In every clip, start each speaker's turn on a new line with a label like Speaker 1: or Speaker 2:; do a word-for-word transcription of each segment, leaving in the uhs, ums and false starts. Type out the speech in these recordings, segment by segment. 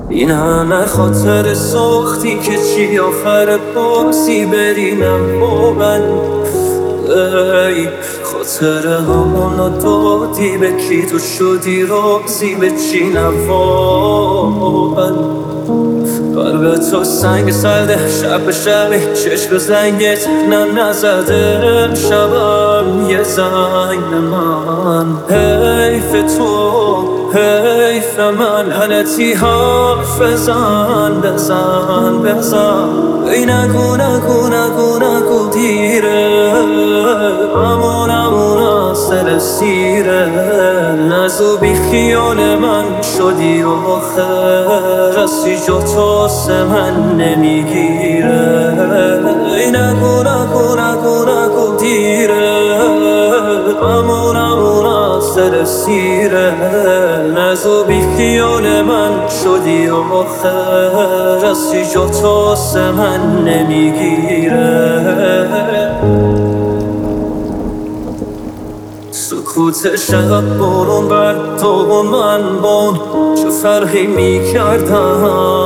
Speaker 1: این همه خاطر ساختی که چی آخر پاسی برینم با من. ای خاطر همونو دادی به کی، تو شدی رازی به چی نوابن. قلب تو سنگ سرده شب به شبی چشم زنگت نه نزده شبم یه زنگ من. حیف تو حیف من، غلطی حرف بزن بزن بزن. ای نگو نگو نگو نگو دیره، امون امون از دل سیره. نزو بی خیال من شدی آخر، رسی جا تاس من نمیگیره. ای نگو نگو نگو نگو دیره، امون امون از دل سیره. نزو بی خیال من شدی آخر، رسی جا تاس من نمیگیره. سکوت شب برون بر تو من بان، چه فرقی میکردم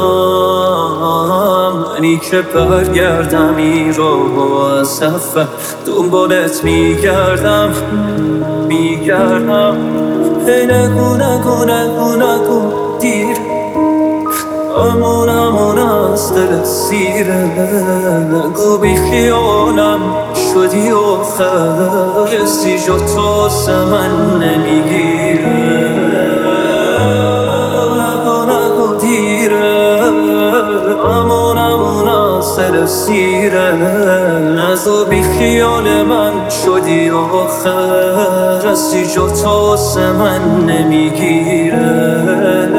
Speaker 1: منی که برگردم این رو از سفر دنبالت میگردم میگردم. ای نگو نگو نگو نگو دیر، امون امون از دل سیره. نگو بی خیالم شدی آخر، کسی جا تاس من نمیگیره. نگو نگو دیره، امون امون از دل سیره. نگو بی خیال من شدی آخر، کسی جا تاس من نمیگیره.